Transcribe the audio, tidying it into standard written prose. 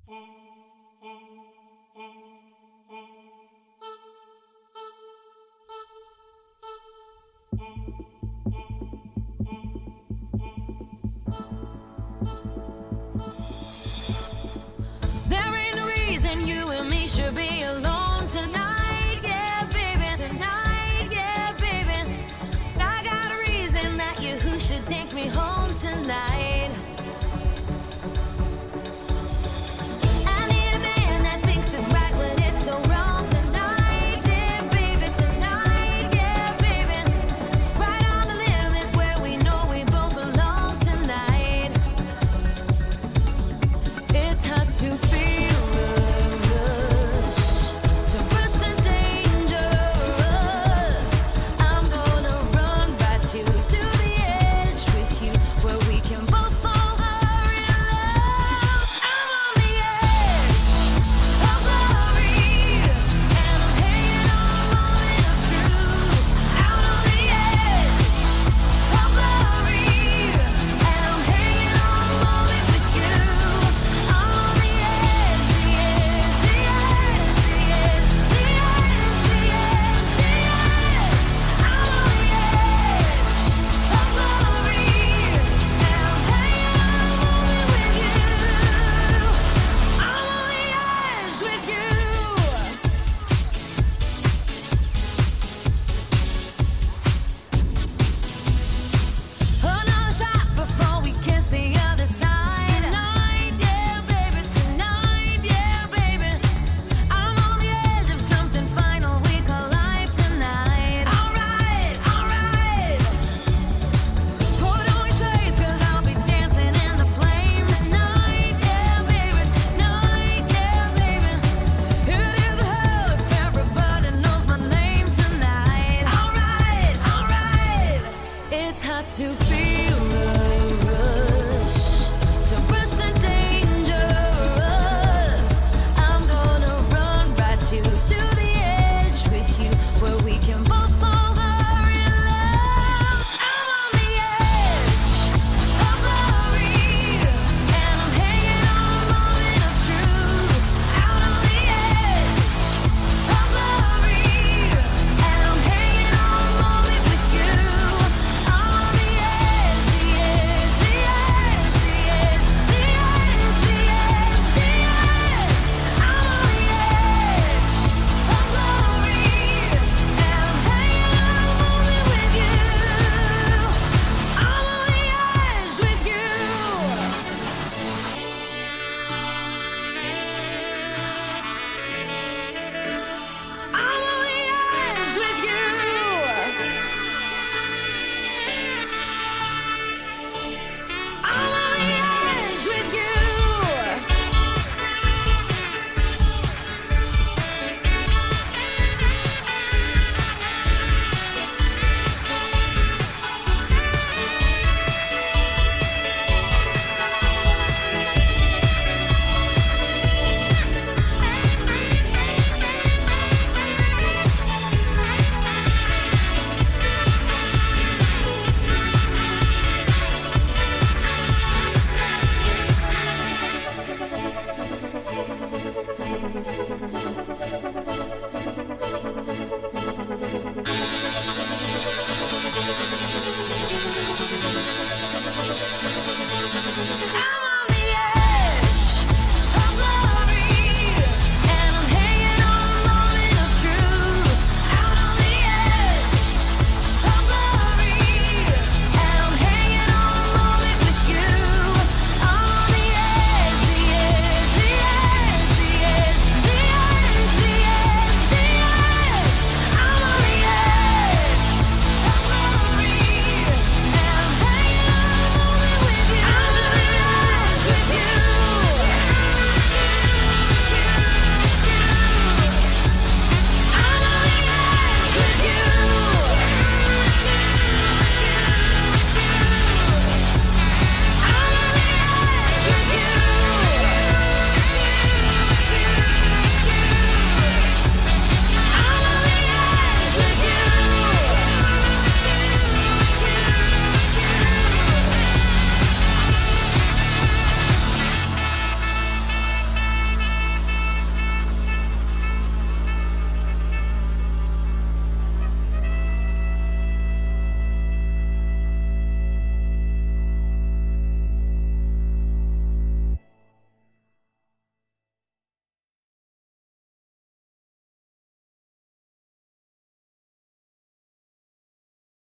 There ain't no reason you and me should be alone tonight, yeah, baby. Tonight, yeah, baby. I got a reason that you who should take me home tonight. I need a man that thinks it's right when it's so wrong tonight, yeah, baby. Tonight, yeah, baby. Right on the limits where we know we both belong tonight. It's hard to feel the rush, to rush the dangerous. I'm gonna run right to the edge with you, where we can both fall in love. I'm on the edge of glory, and I'm hanging on a moment of truth. Out on the edge of glory, and I'm hanging on a moment with you. I'm on the edge, the edge, the edge, the edge, the edge, the edge, the edge. I'm on the edge of glory, and I'm hanging on a moment with you. I'm on the edge with you. Another shot before we kiss the other side. Tonight, yeah, baby. Tonight, yeah, baby. I'm on the edge of something final we call life tonight. Alright, alright. Put on your shades, 'cause I'll be dancing in the flames. Tonight, yeah, baby. Tonight, yeah, baby. It isn't hell if everybody knows my name tonight. Alright, alright. It's hard to feel the